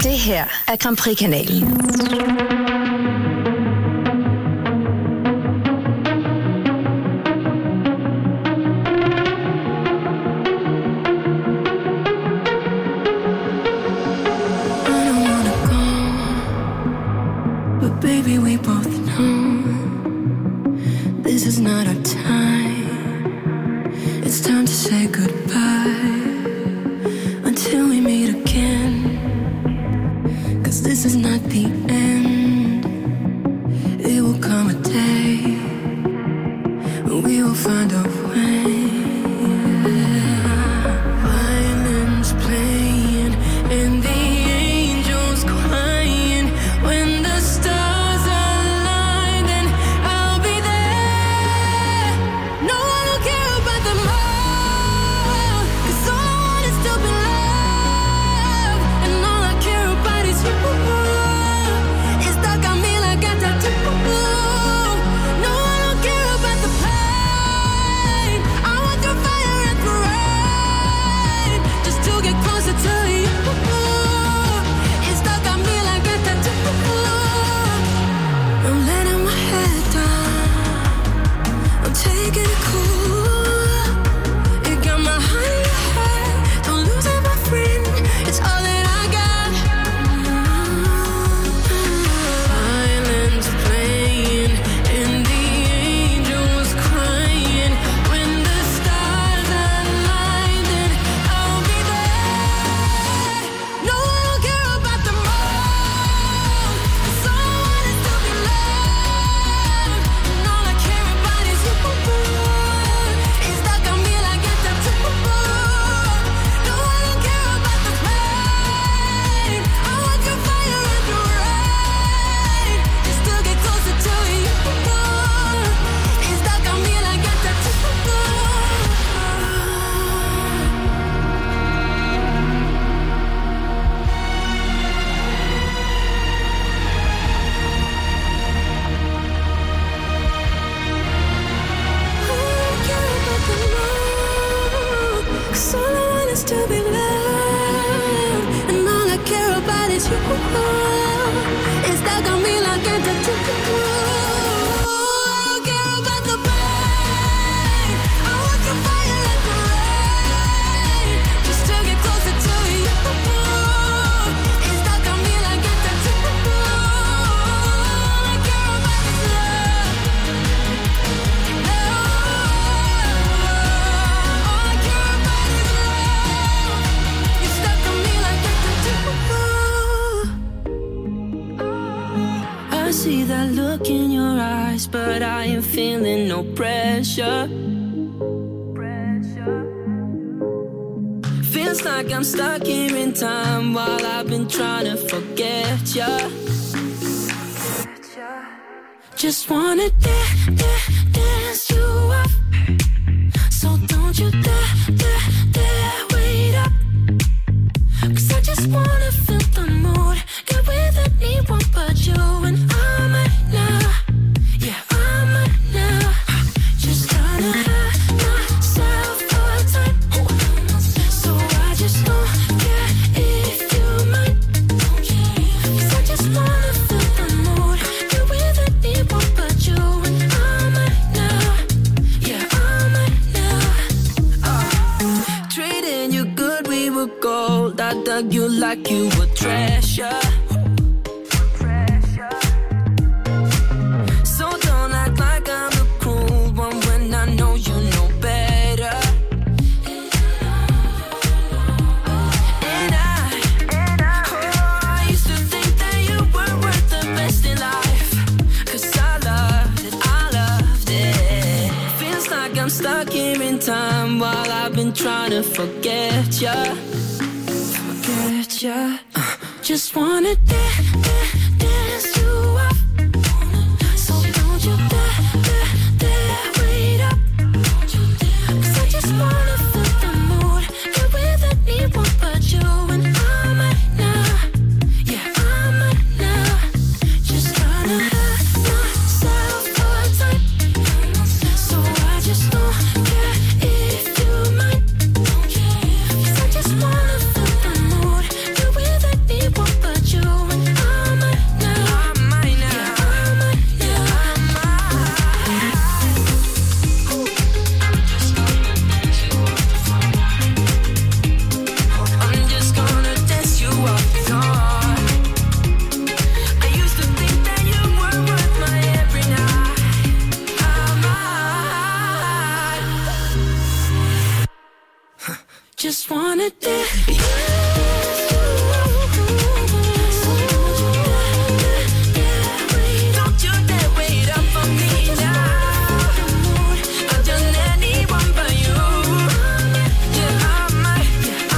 Det her er Grand Prix-kanalen. Baby, we both know this is not our time. It's time to say goodbye until we meet again. 'Cause this is not the end. It will come a day when we will find a way. Violins playing and the angels crying. When the stars align, then I'll be there. No one will care about them all, 'cause all I want is to be loved, and all I care about is you. It's stuck on me like a tattoo. No one will care about the pain. I want through fire and through rain, just to get closer to you. It's stuck on me like a tattoo. I'm letting my head down, I'm taking it cool. You got my heart in your head, don't lose it, my friend. It's all that I got. Violins playing and the angels crying. When the stars align, then I'll be there. No one will care about them all, 'cause all I want is to be loved, and all I care about is you. It's stuck on me like a tattoo. No one will care about the pain. I want your fire and your rain, just to get closer to you. It's stuck on me like a tattoo. Cause all I want is to be loved, and all I care about is you. It's stuck on me like a tattoo. I don't care about the pain. I want your fire and the rain, just to get closer to you. It's stuck on me like a tattoo. All I care about is love. All I care about is love. You're stuck on me like a tattoo. I see that look in your eyes, but I am feeling no pressure. Feels like I'm stuck here in time while I've been trying to forget ya. Just wanna dance you up, so don't you dare wait up. 'Cause I just wanna feel the mood, get with anyone but you. And I might now, yeah, I might now, just tryna have myself a time. So I just don't care if you might, 'cause I just wanna feel the mood, get with anyone but you. And I might now, yeah, I might now. Trading you good, we were gold. I dug you like you were treasure. So don't act like I'm the cruel one when I know you know better. And I used to think that you were worth the best in life, 'cause I loved it. Feels like I'm stuck here in time while I've been trying to forget ya. Just wanna dance you up, so don't you dare wait up. 'Cause I just wanna feel the mood, get with anyone but you. And I might now, yeah, I might now, just tryna have myself a time. So I just don't care if you might, 'cause I just wanna feel the mood, get with anyone but just wanna dance you. Don't you dare wait up for me now. I've done anyone but you. Yeah, I'm mine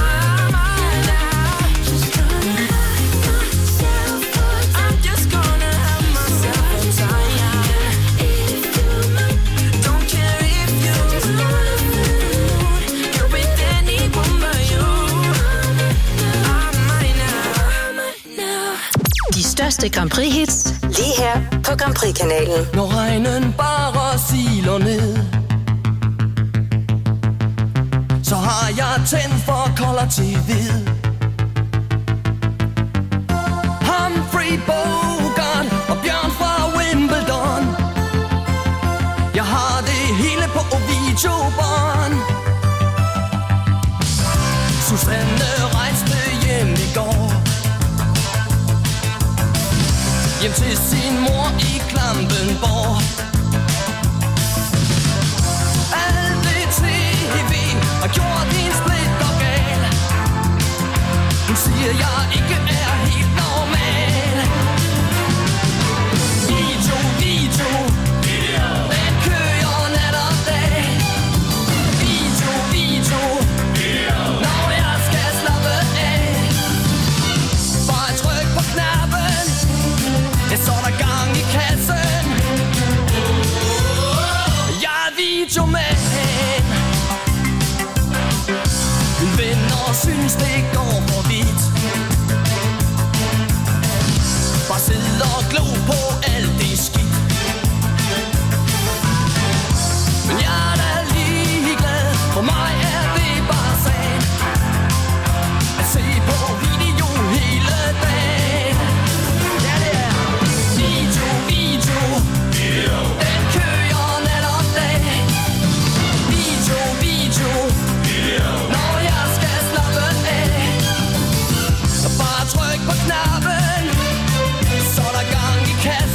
now. Just gonna have myself a time. I'm just gonna have myself a time. If you might, don't care if you just wanna mood. You're with anyone but you. I'm mine now. De største Grand Prix hits lige her på Grand Prix-kanalen. Når regnen bare siler ned, så har jeg tændt for Color TV. Humphrey Bogart og Bjørn fra Wimbledon. Jeg har det hele på videobånd. Susanne rejste hjem i går, hjem til sin mor i Klampenborg. Alt det TV har gjort din splitter gal. Hun siger jeg ikke er helt normal. Video, den kører nat og dag. Video, når jeg skal slappe af. Bare tryk på knappen, så er der gang i kassen. Jeg er videomand. Mine venner synes det går for vidt. Bare sidde og glo på alt det skidt. Men jeg er da ligeglad, for mig er det bare sagen at se på video hele dagen. Ja, det er video, den kører nat og dag. Video, når jeg skal slappe af. Bare tryk på knappen, så er der gang i kassen.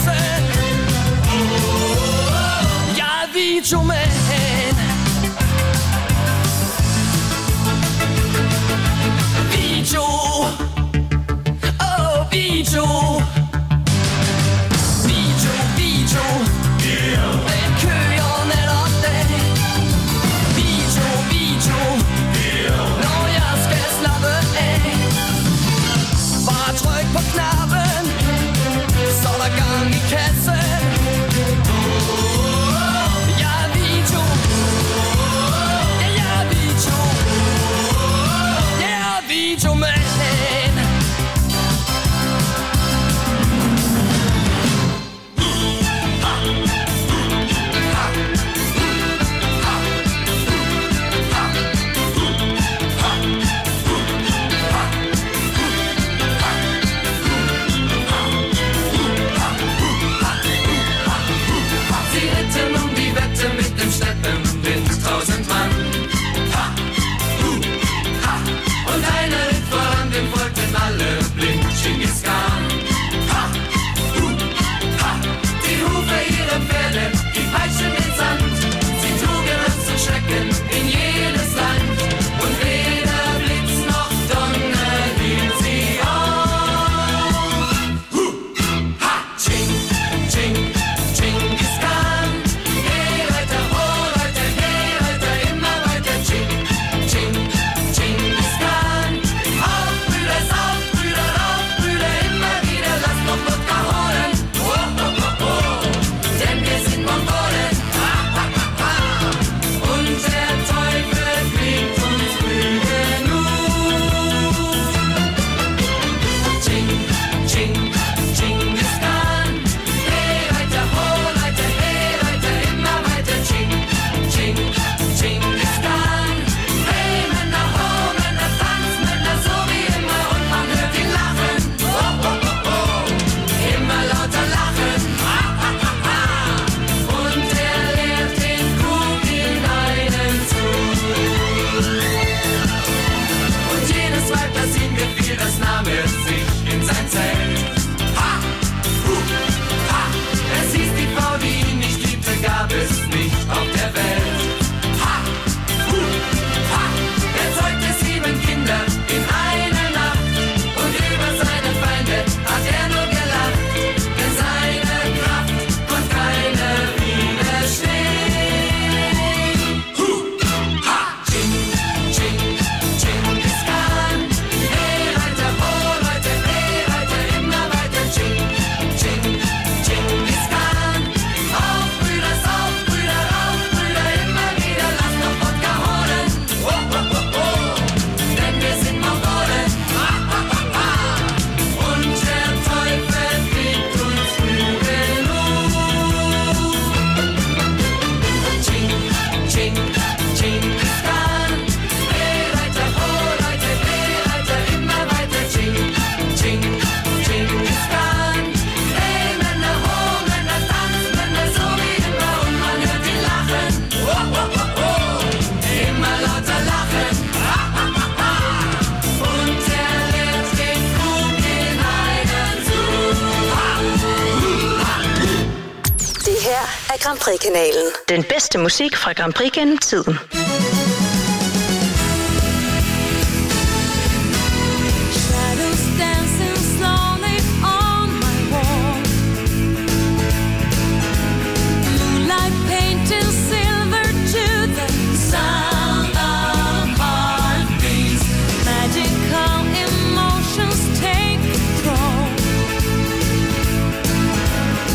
Grand Prix-kanalen. Den bedste musik fra Grand Prix gennem tiden.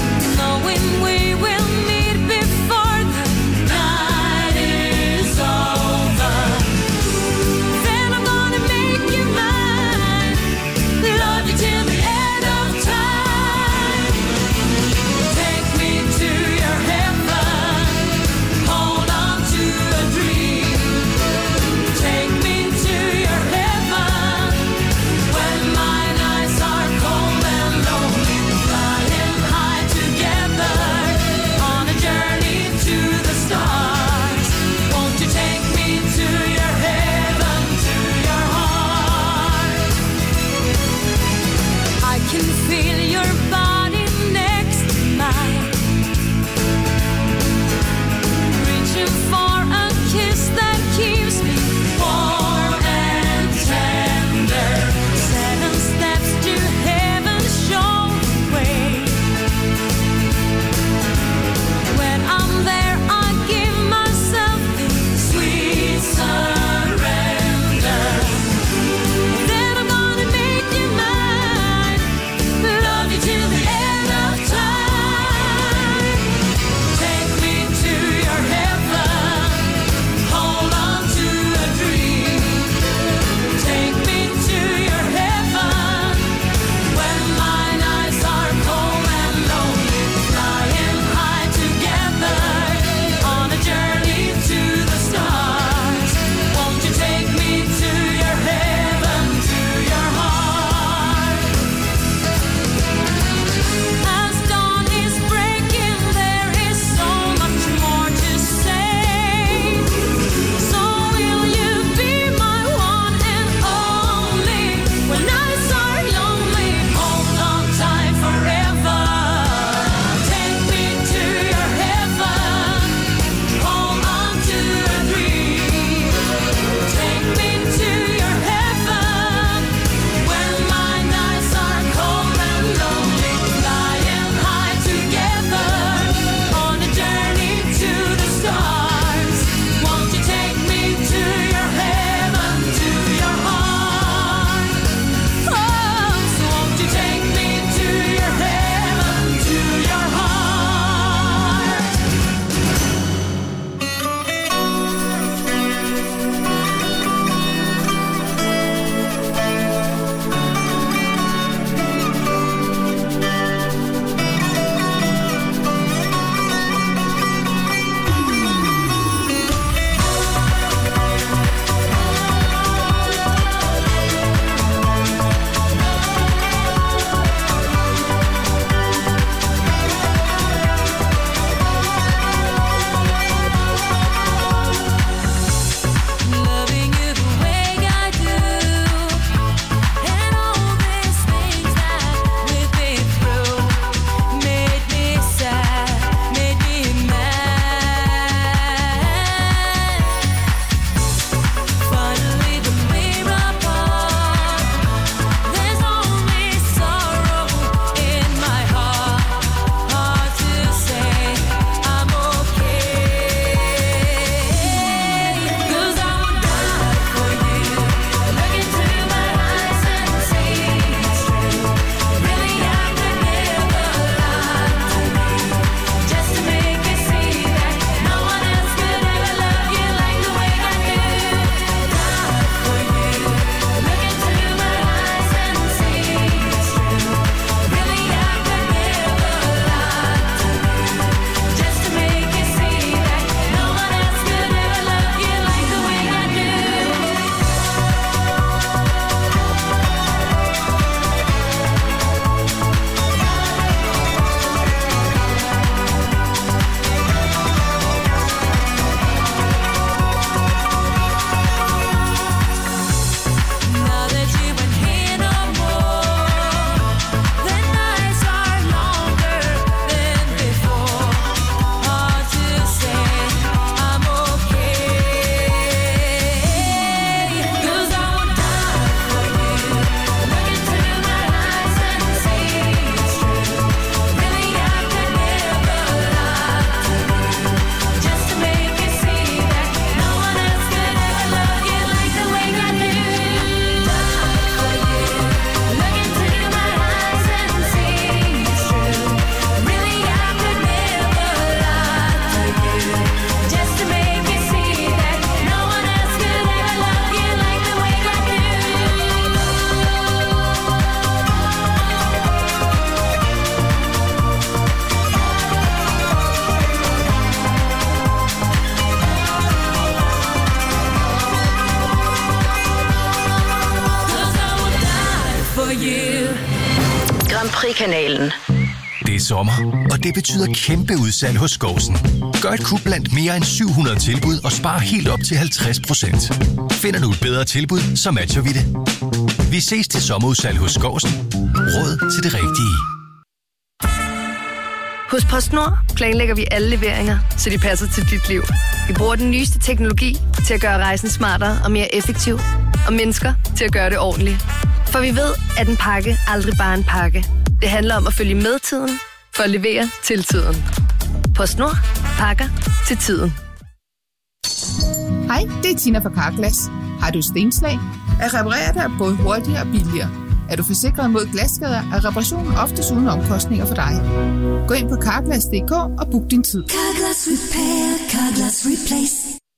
We will meet before the night is over. Prix-kanalen. Det er sommer, og det betyder kæmpe udsalg hos Skovsen. Gør et kub blandt mere end 700 tilbud og spar helt op til 50%. Finder du et bedre tilbud, så matcher vi det. Vi ses til sommerudsalg hos Skovsen. Råd til det rigtige. Hos PostNord planlægger vi alle leveringer, så de passer til dit liv. Vi bruger den nyeste teknologi til at gøre rejsen smartere og mere effektiv. Og mennesker til at gøre det ordentligt. For vi ved, at en pakke aldrig bare er en pakke. Det handler om at følge med tiden, for at levere til tiden. PostNord. Pakker til tiden. Hej, det er Tina fra Carglass. Har du stenslag? At reparere dig er både hurtigere og billigere. Er du forsikret mod glasskader, er reparationen oftest uden omkostninger for dig. Gå ind på Carglass.dk og book din tid. Carglass Repair, Carglass Replace.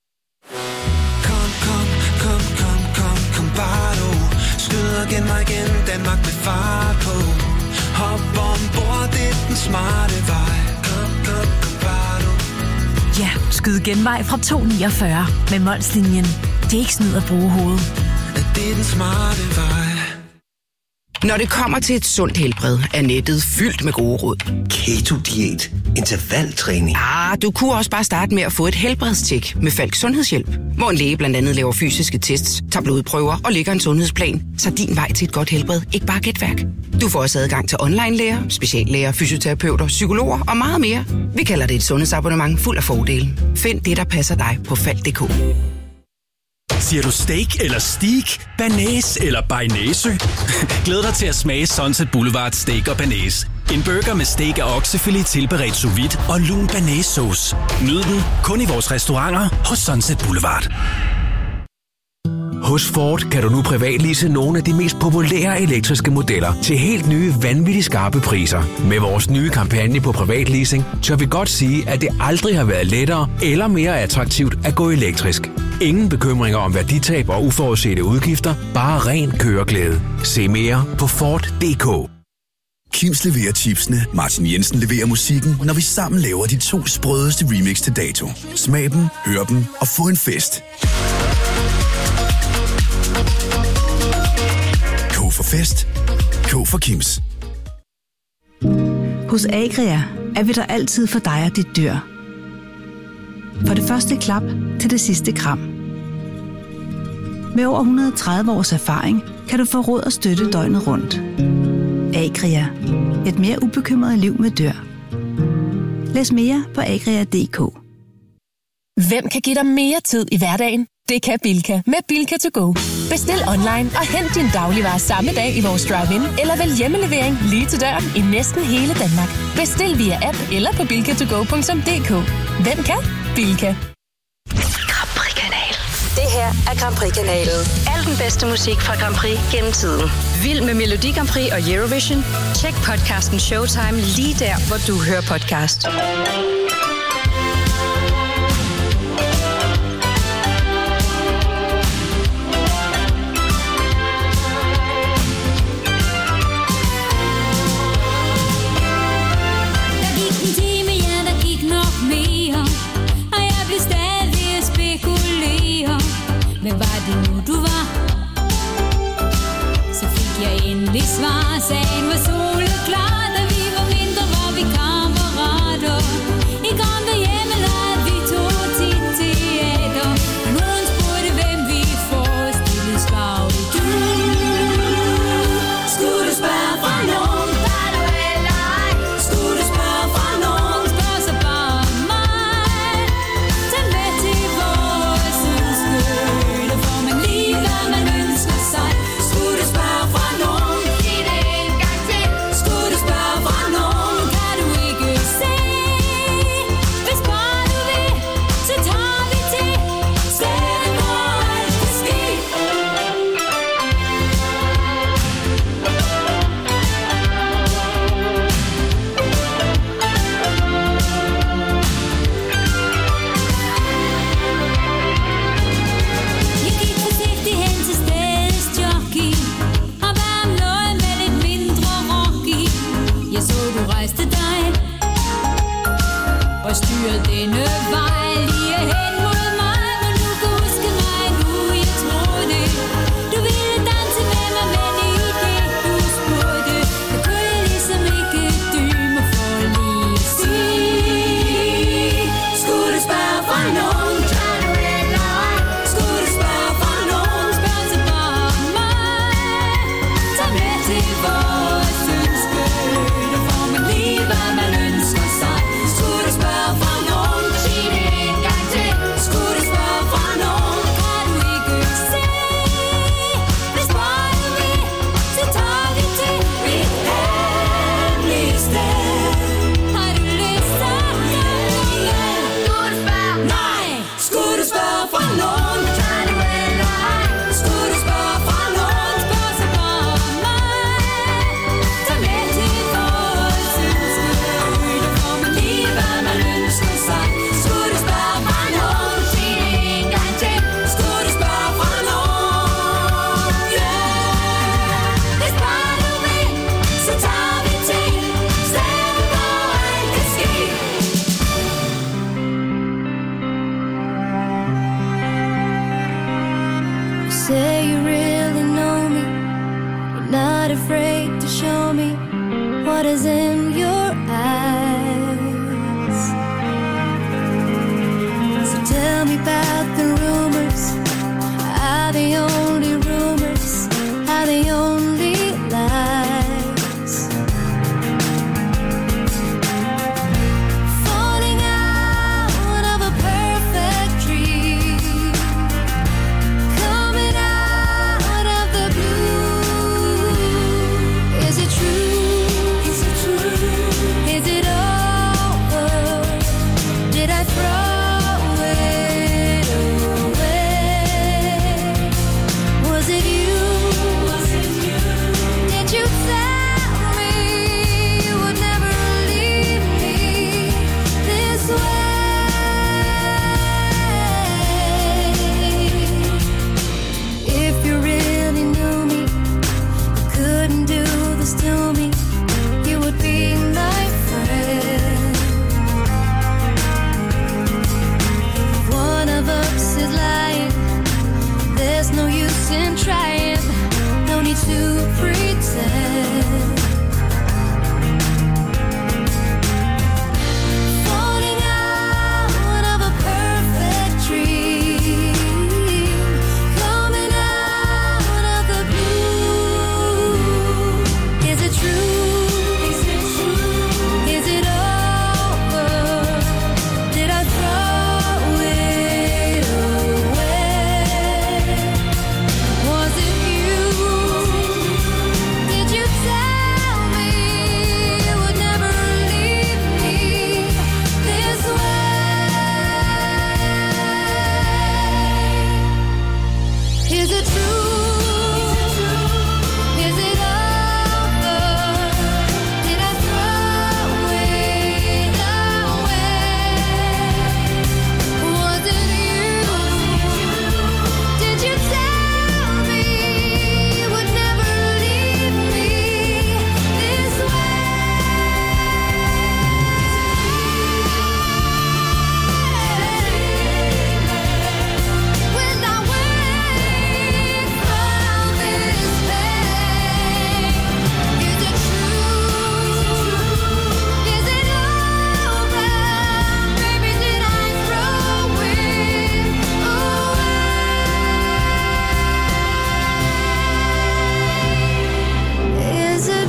Kom, bare du. Skyd og gen mig igen, Danmark med fart på. Hop ombord, det er den smarte vej. Kom, bare du. Ja, skyd genvej fra 249 med Molslinjen. Det er ikke snyd at bruge hovedet. Det er den smarte vej. Når det kommer til et sundt helbred, er nettet fyldt med gode råd. Keto-diæt, intervaltræning. Du kunne også bare starte med at få et helbredstjek med Falk Sundhedshjælp, hvor en læge blandt andet laver fysiske tests, tager blodprøver og lægger en sundhedsplan, så din vej til et godt helbred ikke bare er gætværk. Du får også adgang til online-læger, speciallæger, fysioterapeuter, psykologer og meget mere. Vi kalder det et sundhedsabonnement fuld af fordele. Find det, der passer dig på Falk.dk. Siger du steak eller steak, banæs eller bearnaise? Glæd dig til at smage Sunset Boulevard Steak og Banæs. En burger med steak og oksefilet tilberedt sous vide og lun banæssauce. Nyd den kun i vores restauranter hos Sunset Boulevard. Hos Ford kan du nu privatlease nogle af de mest populære elektriske modeller til helt nye, vanvittigt skarpe priser. Med vores nye kampagne på privatleasing, tør vi godt sige, at det aldrig har været lettere eller mere attraktivt at gå elektrisk. Ingen bekymringer om værditab og uforudsete udgifter, bare ren køreglæde. Se mere på Ford.dk. Kims leverer chipsene, Martin Jensen leverer musikken, når vi sammen laver de 2 sprødeste remix til dato. Smag dem, hør dem og få en fest. K for fest. K for Kims. Hos Agria er vi der altid for dig og dit dyr. For det første klap til det sidste kram. Med over 130 års erfaring kan du få råd og støtte døgnet rundt. Agria. Et mere ubekymret liv med dyr. Læs mere på agria.dk. Hvem kan give dig mere tid i hverdagen? Det kan Bilka med Bilka to go. Bestil online og hent din dagligvarer samme dag i vores drive-in, eller vælg hjemmelevering lige til døren i næsten hele Danmark. Bestil via app eller på bilkatogo.dk. Hvem kan? Bilka. Grand Prix-kanal. Det her er Grand Prix-kanalen. Al den bedste musik fra Grand Prix gennem tiden. Vild med Melodi Grand Prix og Eurovision? Tjek podcasten Showtime lige der, hvor du hører podcast. Men var det nu du var? Så fik jeg endelig svar. Sagen var soleklar, da vi var mindre, var vi kammerater. I gamle hjemme lavede vi 2 tit teater. Nogen spurgte hvem vi forestillede, svarede du. Skulle du spørge fra nogen? Var du eller ej? Skulle du spørge fra nogen? Spørg så bare mig. Tag med til vores udskød. Skulle du spørge fra nogen? Sig det en gang til. Skulle du spørge is in your eyes. So tell me about the rumors. Are they only rumors? Are they only lies? Falling out of a perfect dream, coming out of the blue. Is it true? Is it true? Is it over? Did I throw it away? Was it you? Was it you? Did you tell me you would never leave me this way? If you really knew me, you couldn't do this to me. You would be my friend. If one of us is lying, there's no use in trying. No need to pretend. Falling out of a perfect dream, coming out of the blue. Is it true? Is it true? Is it over? Did I throw it away? Was it you? Did you tell me you would never leave me this way? Is it true? Is it over? Did I throw it away? Was it you? Did you tell me you would never leave me this way? When I wake from this pain, is it true? Is it over? Baby, did I throw it away? Is it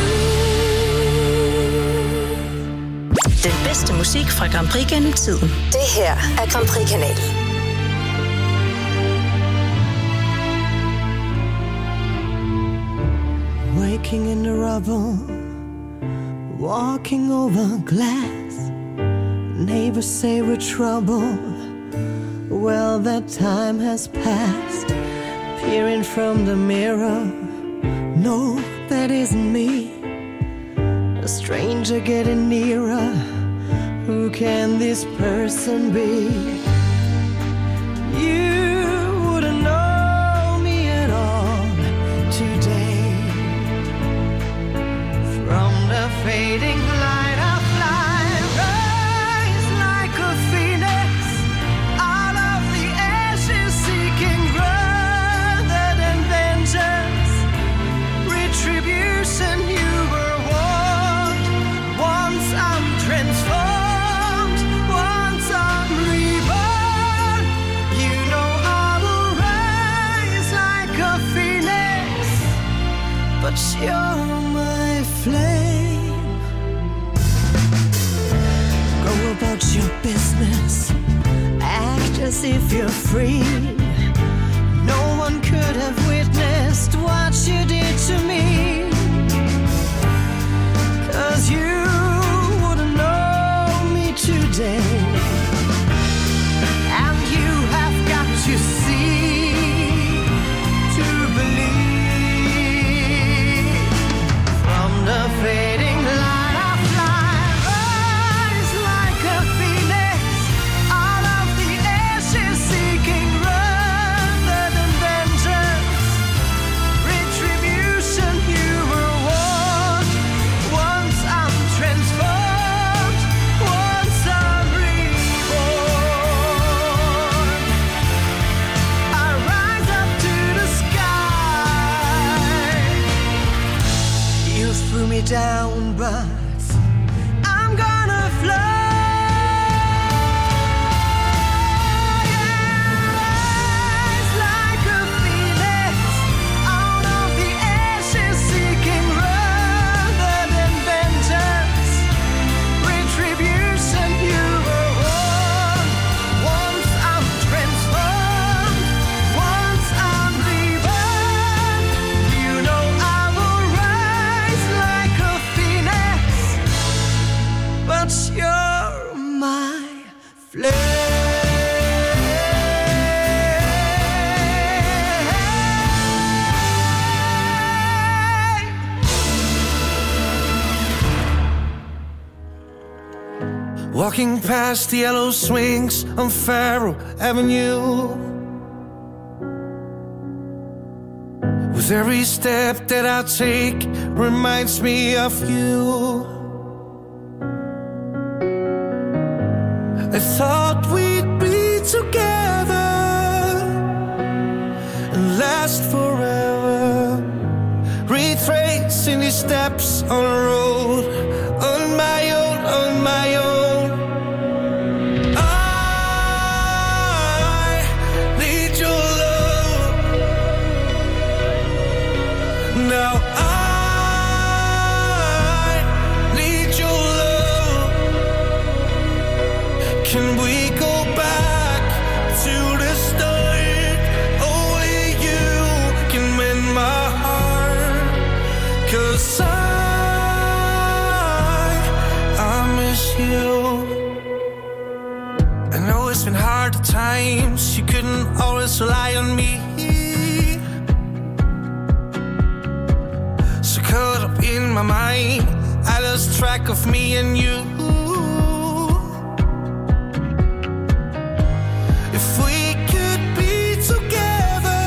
true? Den bedste musik fra Grand Prix gennem tiden. Det her er Grand Prix-kanalen. Waking in the rubble, walking over glass. Neighbors say we're trouble. Well, that time has passed. Peering from the mirror, no, that isn't me. A stranger getting nearer. Who can this person be? You wouldn't know me at all today. From the fading light I fly, rise like a phoenix out of the ashes, seeking rather than vengeance, retribution. You were warned. Once I'm transformed, once I'm reborn. You know I will rise like a phoenix, but you're my flame. Go about your business, act as if you're free. No one could have witnessed what you did to me. 'Cause you wouldn't know me today. And you have got to see to believe. From the fading light I fly, rise like a phoenix out of the ashes, seeking rather than vengeance, down, but I'm gonna fly. Walking past the yellow swings on Faro Avenue, with every step that I take reminds me of you. I thought we'd be together and last forever, retracing these steps on a road on my own, on my own. Now I need your love. Can we go back to the start? Only you can mend my heart. 'Cause I miss you. I know it's been hard at times. You couldn't always rely on me. Caught up in my mind, I lost track of me and you. If we could be together,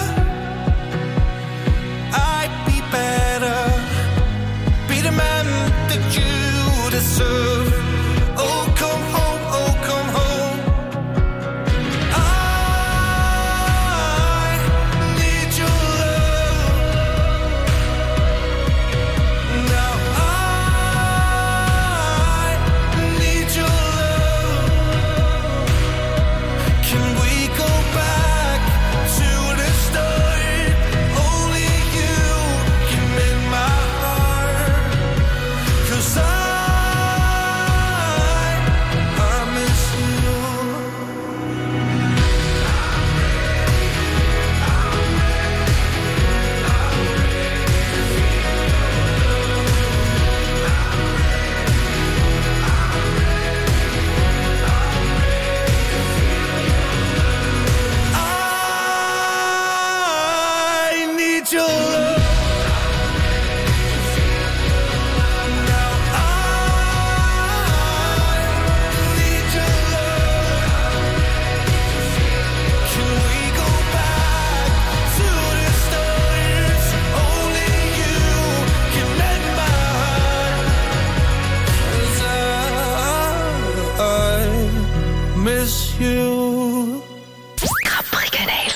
I'd be better, be the man that you deserve. Oh, come home, oh, come home. I need your love. Now I need your love. Can we go back to the start? Only you can mend my heart. 'Cause I miss you. I need your love. Now I need your love. Can we go back to the start? Only you can mend my heart. 'Cause I miss you. Capri-kanal.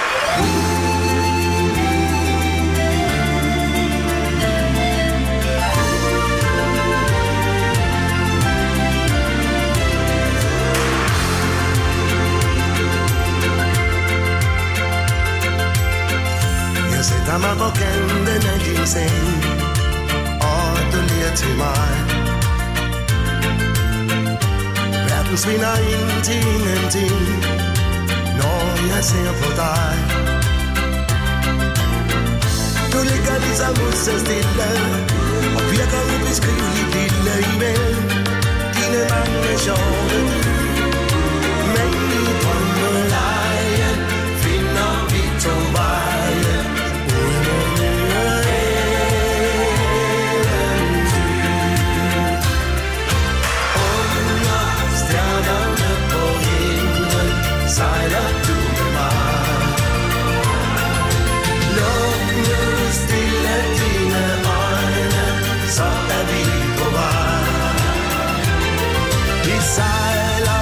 Jeg sætter mig på kanten af din seng, og du ler til mig. Verden svinder ind til ingenting, når jeg ser på dig. Du ligger ligesom så stille, og virker ubeskriveligt lille imellem dine mange sjove dyr. Men i drømmelejen finder vi to veje ud mod nye eventyr. Under stjernerne på himlen sejler du med mig. Luk nu stille dine øjne, så er vi på vej. Vi sejler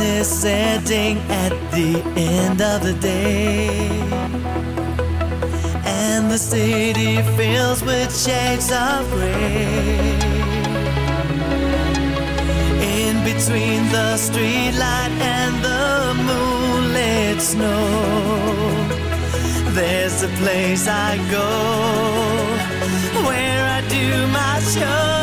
is setting at the end of the day, and the city fills with shades of gray. In between the streetlight and the moonlit snow, there's a place I go where I do my show.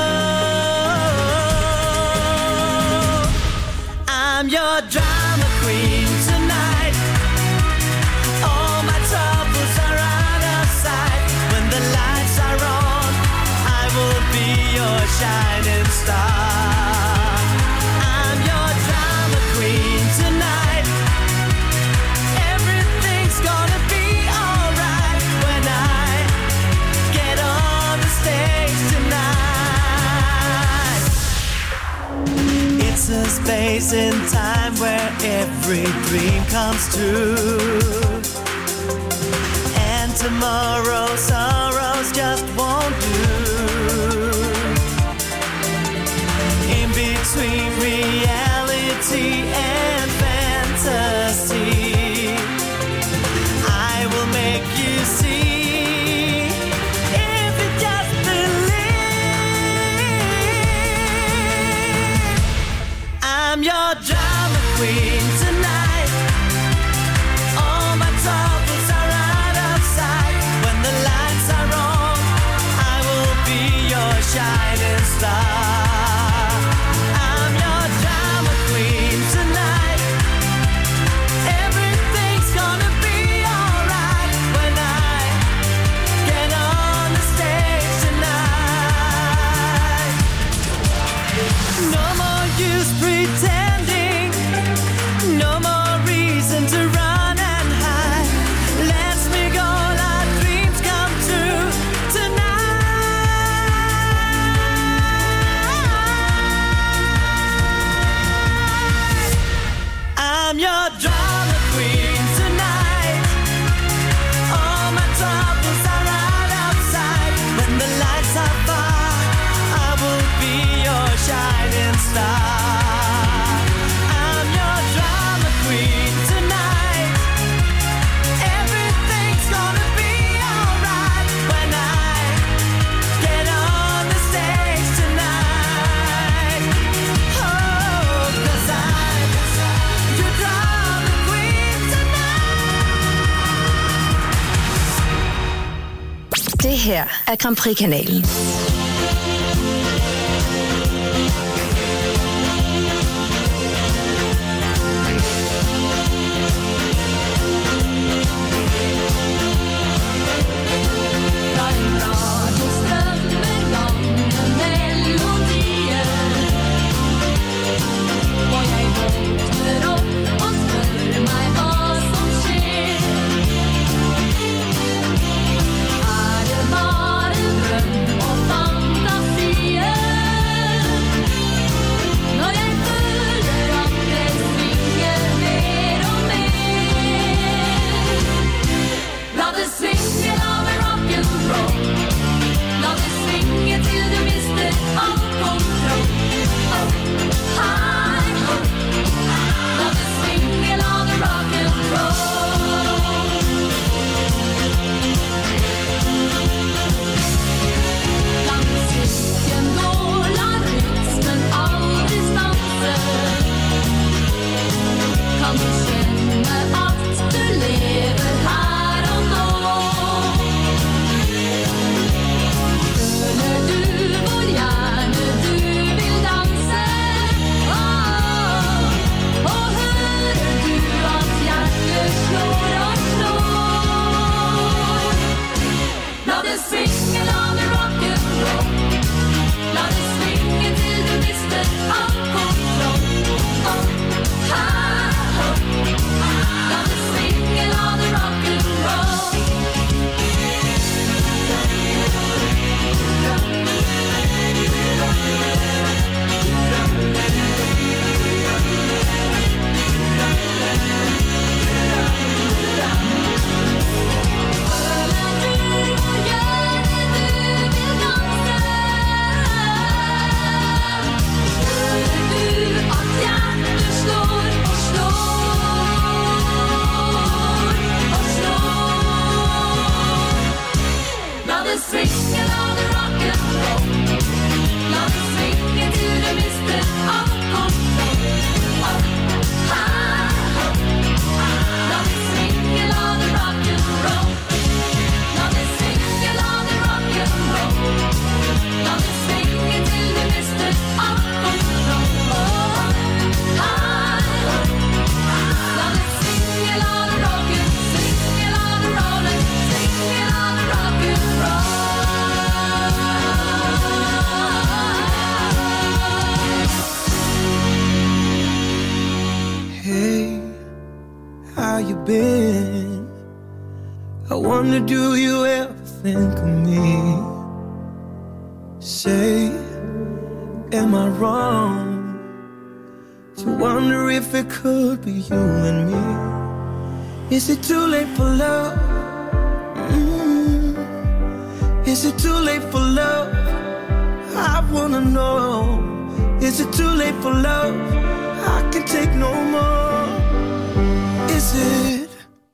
I'm your drama queen tonight. All my troubles are out of sight. When the lights are on, I will be your shining star. I'm your drama queen tonight. Everything's gonna be alright when I get on the stage tonight. It's a space in time where every dream comes true, and tomorrow's sorrows just won't do. In between reality and fantasy, I will make you see if you just believe. I'm your drama queen tonight. All my troubles are out of sight. When the lights are on, I will be your shining star. I'm your drama queen tonight. Everything's gonna be alright when I get on the stage tonight. No more use pretending, no more reason to run and hide. Let's make all our dreams come true tonight. I'm your drama queen tonight. All my troubles are out of sight. When the lights are far, I will be your shining star. I'm your drama queen tonight. Everything's gonna be alright when I get on the stage tonight. Oh, 'cause I'm your drama queen tonight. Det her er Grand Prix-kanalen. Är det bara en dröm och fan again. I wonder, do you ever think of me? Say, am I wrong to wonder if it could be you and me? Is it too late for love? Is it too late for love? I wanna know. Is it too late for love? I can take no more. Is it?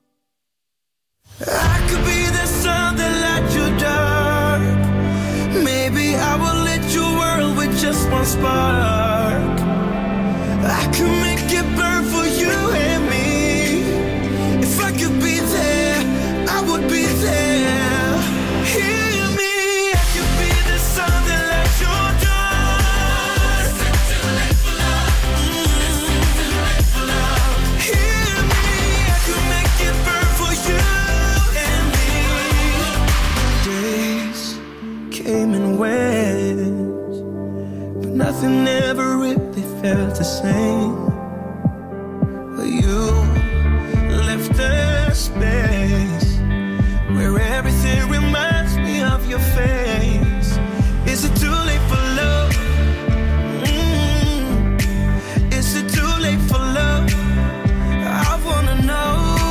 I could be the sun that lights your dark. Maybe I will lit your world with just one spark. I could make it burn for you and me. If I could be there, I would be there. Hear me, I could be the sun that lights your dark. Too late for love. Too late for love. Hear me, I could make it burn for you and me. Days came and went, but nothing ever really felt the same. But you left a space where everything reminds me of your face. Is it too late for love? Is it too late for love? I wanna know.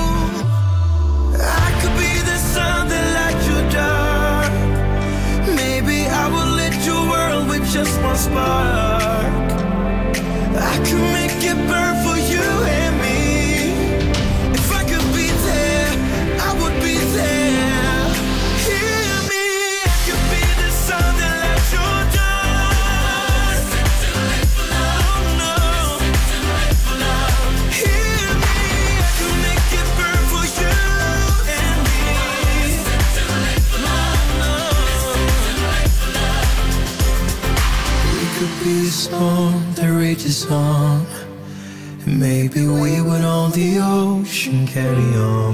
I could be the sun that lights your dark. Maybe I will lit your world with just one spark. I could make it burn for you and me. If I could be there, I would be there. Hear me, I could be the sun that lights your dark. Too late for love. Oh no. Too late for love. Hear me, I could make it burn for you and me. Too late for love. No. Too late for love. We could be a storm that rages on, and maybe we would on the ocean carry on.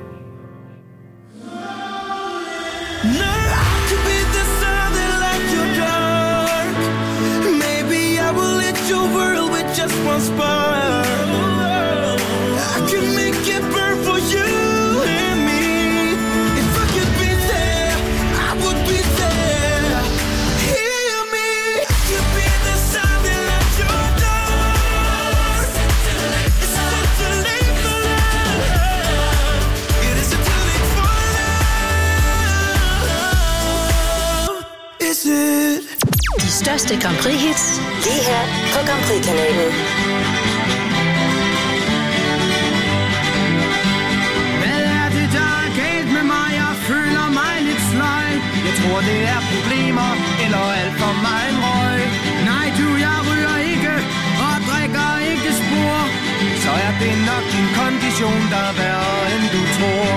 No, I could be the sun that lights your dark. Maybe I will lit your world with just one spark. I could make it burn for you and me. If I could be there, I would be there. Hear me, I could be the sun that lights your dark. Is it too late for love? It is too late for love. Is it? De største Grand Prix-hits, lige her på Grand Prix-kanalen. Hvad er det, der er galt med mig? Jeg føler mig lidt sløj. Jeg tror, det er problemer, eller alt for meget røg. Nej, du, jeg ryger ikke, og drikker ikke spor. Så er det nok din kondition, der er værre, end du tror.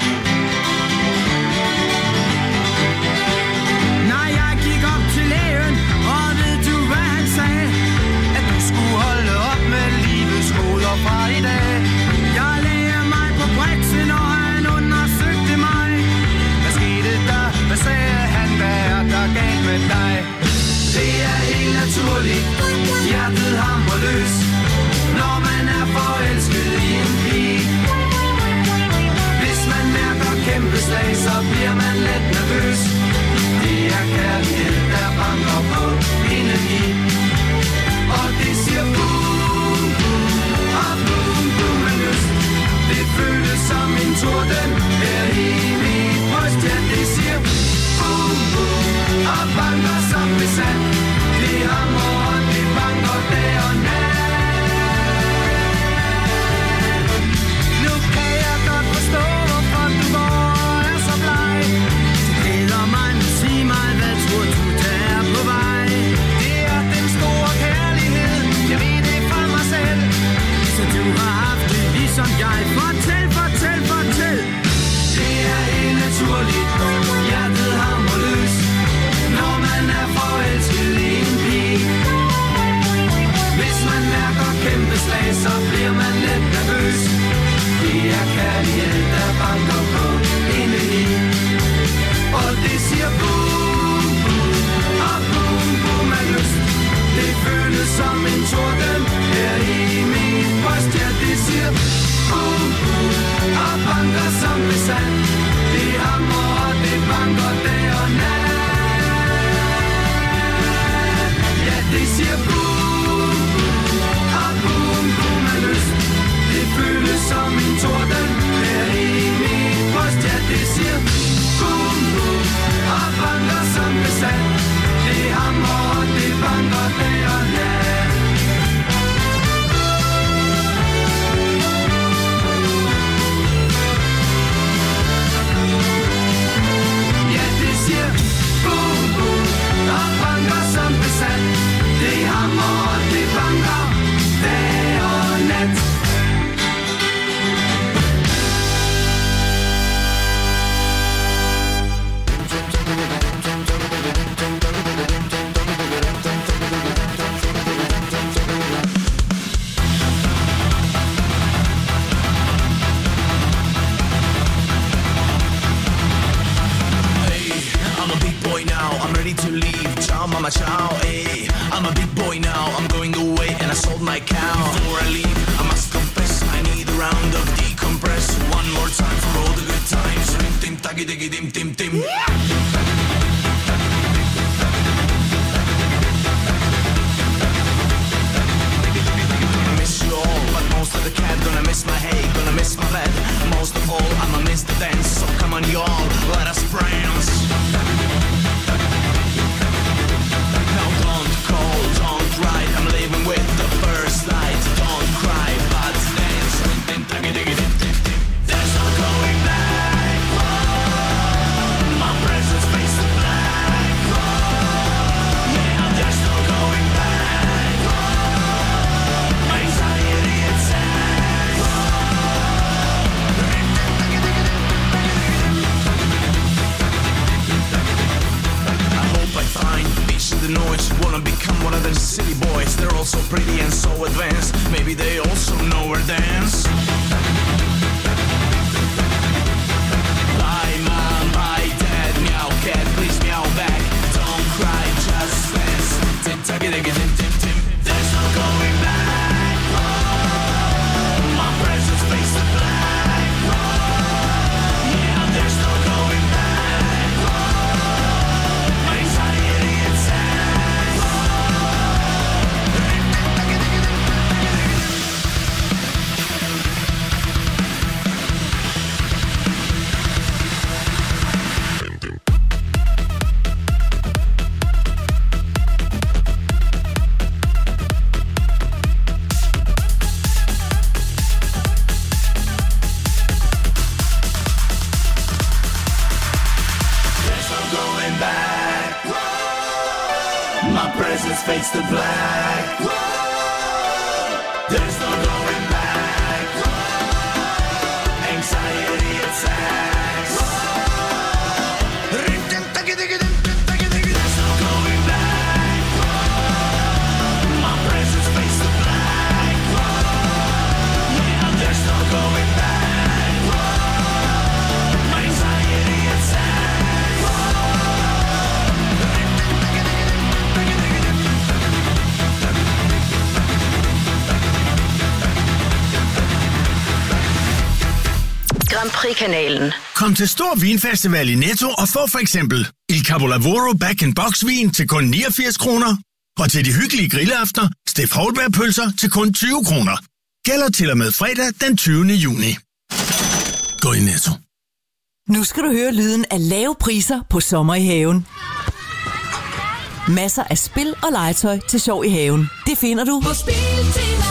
Nej, jeg gik op til lægen, og ved du, hvad han sagde? At du skulle holde op med livets goder fra i dag. Jeg lagde mig på briksen, og han undersøgte mig. Hvad skete der? Hvad sagde han? Hvad er der galt med dig? Det er helt naturligt, hjertet hamrer løs, når man er forelsket i en pige. Hvis man mærker kæmpe slag, så bliver man let nervøs. Det er kærlighed, der banker på indeni. Og det siger boom, boom, og boom, boom med lyst. Det føles som en torden her i mit bryst. Ja, det siger boom, boom, og banker som besat. Det hamrer og det banker dag og nat. Nu kan jeg godt forstå, hvorfor du går er så bleg. Det glæder mig, nu sig mig, hvad tror du, der er på vej? Det er den store kærlighed, jeg ved det fra mig selv. Så du har haft det ligesom jeg. Fortæl, fortæl, fortæl. Det er helt naturligt, hjertet hamrer løs, når man er forelsket i en pige. Hvis man mærker kæmpe slag, så bliver man lidt nervøs. Det er kærlighed, der banker på indeni. Og det siger boom, boom, og boom, boom af lyst. Det føles som en torden her i mit bryst. Ja, det siger boom, boom, og mama ciao, hey. I'm a big boy now, I'm going away and I sold my cow. Before I leave, I must confess, I need a round of decompress. One more time for all the good times. Rim tim tagi digi dim tim tim. Miss you all, but most of the cat. Gonna miss my hay, gonna miss my bed. Most of all, I'ma miss the dance. So come on y'all, let us prance. Now don't call, don't write, I'm leaving with the first light. Don't cry, but dance. There's no going back. My presence face the black. Yeah, there's no going back. Anxiety attacks. I hope I find peace in the noise. Wanna become one of them silly boys. They're all so pretty and so advanced. Maybe they also know where dance. Bye mom, bye dad, meow cat, please meow back. Don't cry, just dance. Tim tuggy diggy tim tim tim. There's no going back. My presence face the black. Yeah, there's no going back. Anxiety attacks. There's no going back. My presence fades to black. There's no going back. Anxiety attacks. There's no going back. My presence fades to black. Yeah, there's no going back. Anxiety attacks. Grand Prix-kanalen. Kom til stor vinfestival i Netto og få for eksempel Il Capolavoro Back-in-Box-vin til kun 89 kroner. Og til de hyggelige grillaftener, Steff Holberg-pølser til kun 20 kroner. Gælder til og med fredag den 20. juni. Gå i Netto. Nu skal du høre lyden af lave priser på sommer i haven. Masser af spil og legetøj til sjov i haven. Det finder du på Spiltema.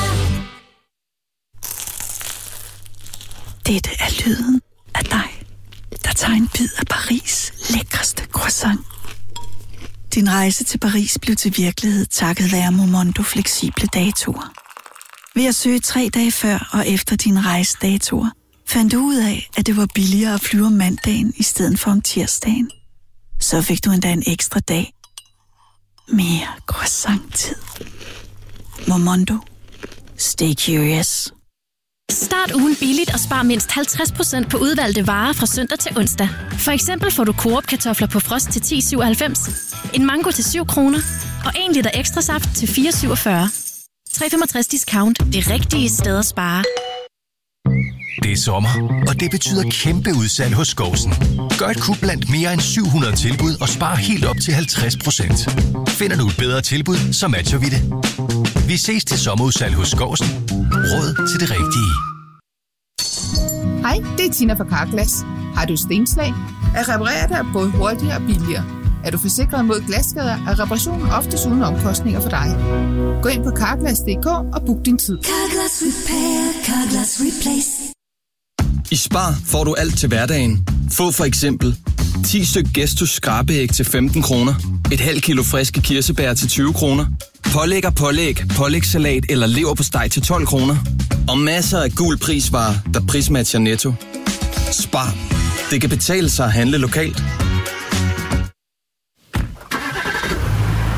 Dette er lyden af dig, der tager en bid af Paris' lækreste croissant. Din rejse til Paris blev til virkelighed takket være Momondo fleksible datoer. Ved at søge 3 dage før og efter dine rejsedatoer, fandt du ud af, at det var billigere at flyve om mandagen i stedet for om tirsdagen. Så fik du endda en ekstra dag. Mere croissant-tid. Momondo. Stay curious. Start ugen billigt og spar mindst 50% på udvalgte varer fra søndag til onsdag. For eksempel får du Coop-kartofler på frost til 10,97, en mango til 7 kroner og 1 liter ekstra saft til 4,47. 3,65 discount. Det rigtige sted at spare. Det er sommer, og det betyder kæmpe udsalg hos Skousen. Gør et kub blandt mere end 700 tilbud og spar helt op til 50%. Finder du et bedre tilbud, så matcher vi det. Vi ses til sommerudsalg hos Skousen. Råd til det rigtige. Hej, det er Tina fra Carglass. Har du stenslag? At reparere dig både hurtigere og billigere. Er du forsikret mod glasskader, er reparationen oftest uden omkostninger for dig. Gå ind på Carglass.dk og book din tid. Carglass Repair, Carglass Replace. I Spar får du alt til hverdagen. Få for eksempel 10 styk Gestus skrabeæg til 15 kroner. Et halvt kilo friske kirsebær til 20 kroner. Pålæg og pålæg, pålægssalat eller leverpostej til 12 kroner. Og masser af gul prisvarer, der prismatcher Netto. Spar. Det kan betale sig at handle lokalt.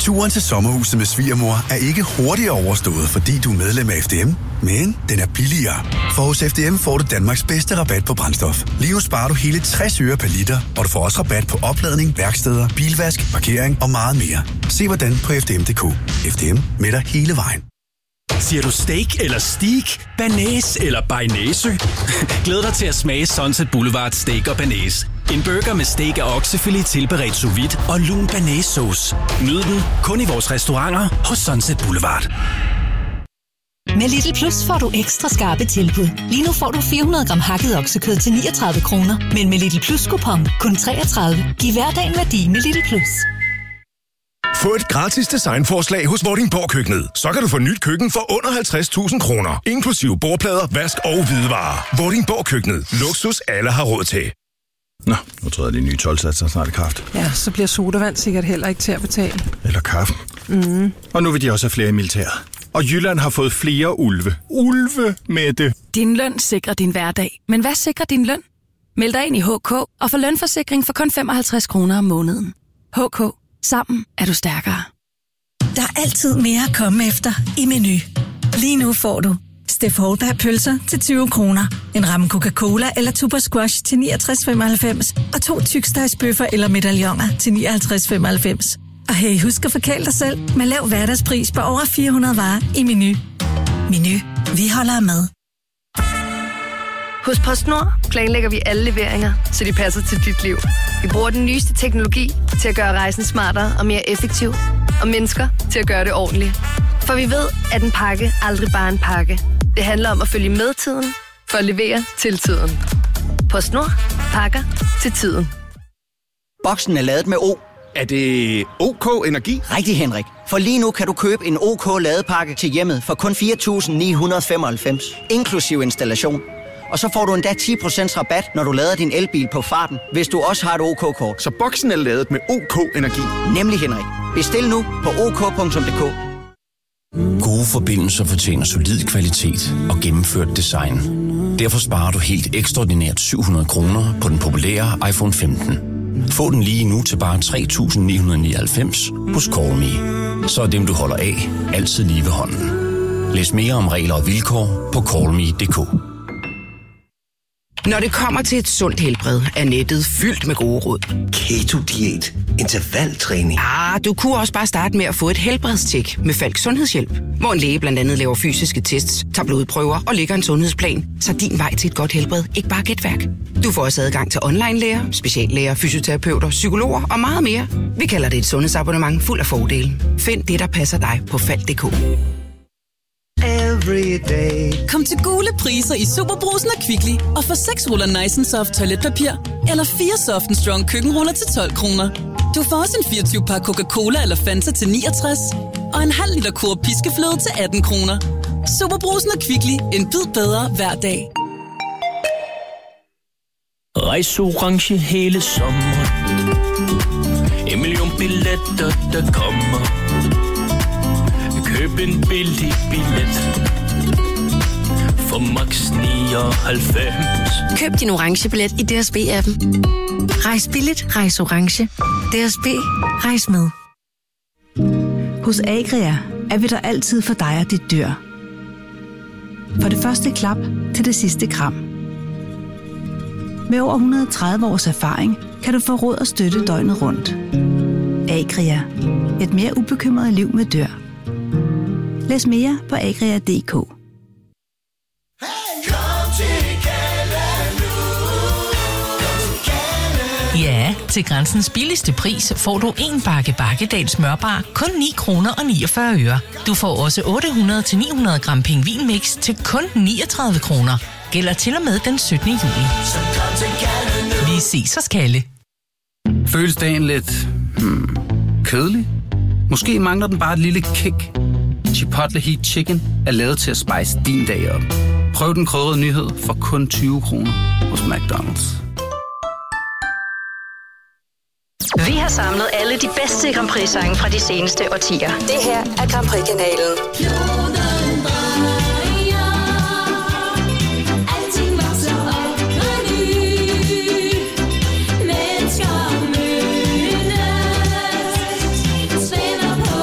Turen til sommerhuset med svigermor er ikke hurtigere overstået, fordi du er medlem af FDM, men den er billigere. For hos FDM får du Danmarks bedste rabat på brændstof. Lige nu sparer du hele 60 øre per liter, og du får også rabat på opladning, værksteder, bilvask, parkering og meget mere. Se hvordan på FDM.dk. FDM med dig hele vejen. Siger du steak eller steak, banæs eller bearnaise? Glæd dig til at smage Sunset Boulevard Steak og Banæs. En burger med steak og oksefilet tilberedt sous vide og lun banæssauce. Nyd den kun i vores restauranter hos Sunset Boulevard. Med Lidl Plus får du ekstra skarpe tilbud. Lige nu får du 400 gram hakket oksekød til 39 kroner. Men med Lidl Plus-kupon kun 33. Giv hverdagen værdi med Lidl Plus. Få et gratis designforslag hos Vordingborg Køkkenet. Så kan du få nyt køkken for under 50.000 kroner. Inklusive bordplader, vask og hvidevarer. Vordingborg Køkkenet. Luksus alle har råd til. Nå, nu træder de nye 12-satser snart i kraft. Ja, så bliver sodavand sikkert heller ikke til at betale. Eller kaffen. Og nu vil de også have flere i militæret. Og Jylland har fået flere ulve. Ulve, Mette! Din løn sikrer din hverdag. Men hvad sikrer din løn? Meld dig ind i HK og få lønforsikring for kun 55 kroner om måneden. HK. Sammen er du stærkere. Der er altid mere at komme efter i Meny. Lige nu får du Steff Holdberg pølser til 20 kroner, en ramme Coca-Cola eller Tuber Squash til 69,95 og 2 tykstegsbøffer eller medaljoner til 59,95. Og hey, husk at forkæle dig selv med lav hverdagspris på over 400 varer i Meny. Meny. Vi holder med. Hos PostNord planlægger vi alle leveringer, så de passer til dit liv. Vi bruger den nyeste teknologi til at gøre rejsen smartere og mere effektiv, og mennesker til at gøre det ordentligt. For vi ved, at en pakke aldrig bare er en pakke. Det handler om at følge med tiden, for at levere til tiden. PostNord. Pakker til tiden. Boksen er ladet med O. Er det OK Energi? Rigtig, Henrik. For lige nu kan du købe en OK ladepakke til hjemmet for kun 4.995, inklusiv installation. Og så får du endda 10% rabat, når du lader din elbil på farten, hvis du også har et OK-kort. Så boksen er ladet med OK Energi? Nemlig, Henrik. Bestil nu på ok.dk. Gode forbindelser fortjener solid kvalitet og gennemført design. Derfor sparer du helt ekstraordinært 700 kroner på den populære iPhone 15. Få den lige nu til bare 3.999 hos CallMe. Så er dem, du holder af, altid lige ved hånden. Læs mere om regler og vilkår på callme.dk. Når det kommer til et sundt helbred, er nettet fyldt med gode råd. Keto-diæt, intervaltræning. Du kunne også bare starte med at få et helbredstjek med Falk Sundhedshjælp, hvor en læge blandt andet laver fysiske tests, tager blodprøver og lægger en sundhedsplan, så din vej til et godt helbred ikke bare er gætværk. Du får også adgang til online-læger, speciallæger, fysioterapeuter, psykologer og meget mere. Vi kalder det et sundhedsabonnement fuld af fordele. Find det, der passer dig på Falk.dk. Kom til gule priser i Superbrugsen og Kvickly og få 6 ruller Nice & Soft toiletpapir eller 4 Soft & Strong køkkenruller til 12 kroner. Du får også en 24-pakke Coca-Cola eller Fanta til 69 og en halv liter Coop piskefløde til 18 kroner. Superbrugsen og Kvickly. En bid bedre hver dag. Rejse orange hele sommeren. En million billetter, der kommer. Køb en billig billet for max 99. Køb din orange billet i DSB-appen. Rejs billigt, rejs orange. DSB, rejs med. Hos Agria er vi der altid for dig og dit dyr. For det første klap til det sidste kram. Med over 130 års erfaring kan du få råd og støtte døgnet rundt. Agria. Et mere ubekymret liv med dyr. Læs mere på agria.dk. Ja, til Grænsens billigste pris får du en bakke Bakkedal smørbar kun 9 kroner og 49 øre. Du får også 800-900 gram pingvinmix til kun 39 kroner. Gælder til og med den 17. juli. Vi ses hos Kalle. Føles dagen lidt kedelig? Måske mangler den bare et lille kick. Chipotle Heat Chicken er lavet til at spice din dag op. Prøv den krydrede nyhed for kun 20 kroner hos McDonald's. Vi har samlet alle de bedste Grand Prix-sange fra de seneste årtier. Det her er Grand Prix-kanalen. Mennesker mødes, spænder på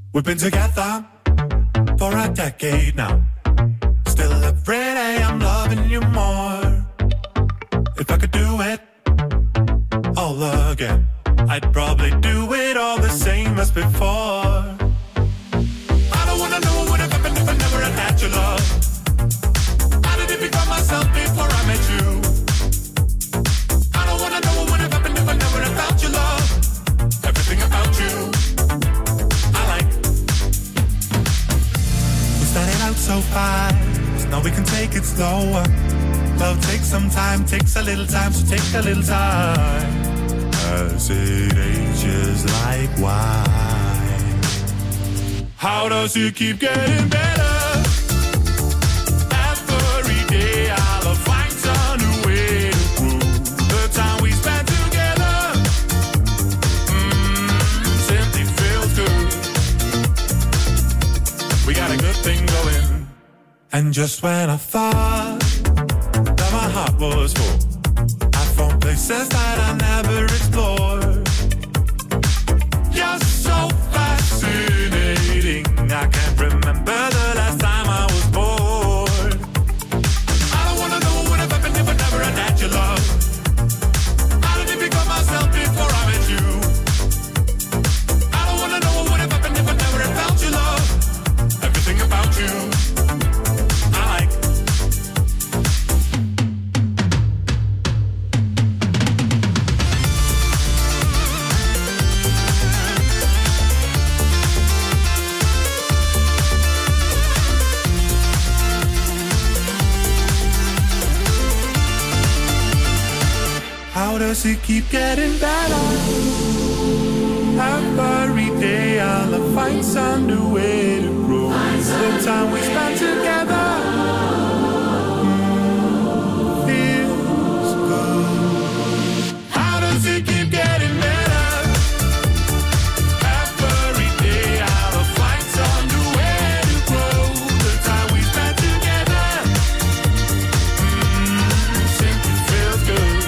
We've been together for a decade now. Still every day I'm loving you more. If I could do it all again, I'd probably do it all the same as before. I don't wanna know what would have happened if I never had had your love. How did it become myself before I met you? I don't wanna know what would have happened if I never had felt your love. Everything about you I like. We started out so fast, now we can take it slower. Love takes some time, takes a little time, so take a little time. As it ages like wine. How does it keep getting better? Every day I'll find some new way to prove the time we spent together. Simply feels good. We got a good thing going. And just when I thought that my heart was full, I found places that I never explored. You're so fascinating, I can't remember the last time I was bored. I don't wanna know what would have happened if I never had had your love. How did it become myself before I met you? I don't wanna know what would have happened if I never had felt your love. Everything about you I like. How does it keep getting better? Every day I'll find some new way to grow. The time we spent together feels good. How does it keep getting better? Every day I'll find some new way to grow. The time we spent together simply feels good.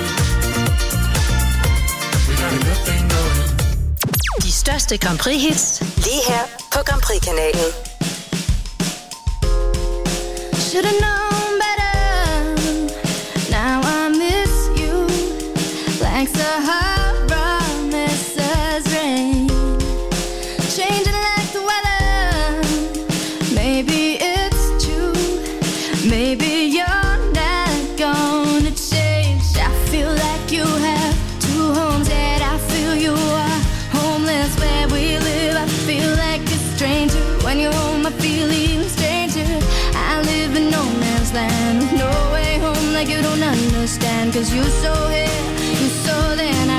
We got a good thing going. De største Grand Prix-hits lige her på Grand Prix-kanalen. Should've known better. Now I miss you like Sahara misses rain, changing like the weather. Maybe it's true. Maybe you're not gonna change. I feel like you have two homes, yet I feel you are homeless where we live. I feel like a stranger when you're home. I feel even stranger. I live in no man's land with no way home, like you don't understand. Cause you so here, you so there.